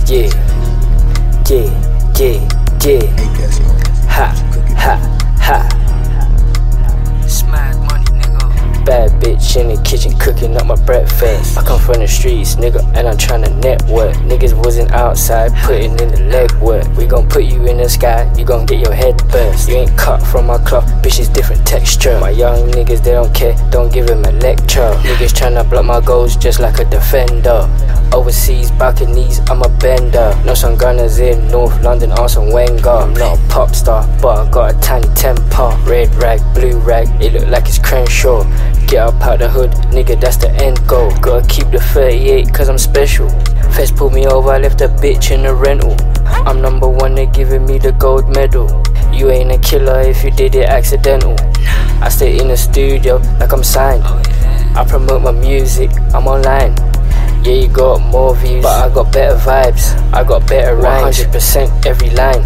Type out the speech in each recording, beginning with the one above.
Yeah, yeah, yeah, yeah. Ha, ha, ha. Smack money, nigga. Bad bitch in the kitchen cooking up my breakfast. I come from the streets, nigga, and I'm tryna network. Niggas wasn't outside putting in the legwork. We gon' put you in the sky, you gon' get your head burst. You ain't cut from my cloth, bitch, it's different texture. My young niggas, they don't care, don't give him a lecture. Niggas tryna block my goals just like a defender. Overseas balconies, I'm a bender. Know some gunners in North London on some Wenger. I'm not a pop star, but I got a tiny temper. Red rag, blue rag, it look like it's Crenshaw. Get up out the hood, nigga, that's the end goal. Gotta keep the 38 cause I'm special. Feds pulled me over, I left a bitch in the rental. I'm number one, they giving me the gold medal. You ain't a killer if you did it accidental. I stay in the studio like I'm signed. I promote my music, I'm online. Yeah, you got more views, but I got better vibes. I got better rhymes, 100% every line.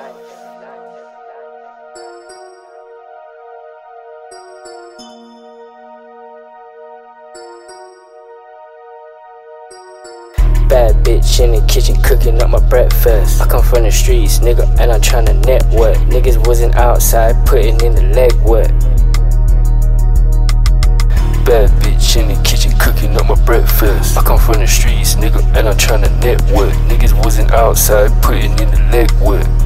Bad bitch in the kitchen cooking up my breakfast. I come from the streets, nigga, and I'm tryna network. Niggas wasn't outside putting in the legwork. Bad bitch in the kitchen cooking up my breakfast. I come from the streets, nigga, and I'm tryna network. Niggas wasn't outside putting in the legwork.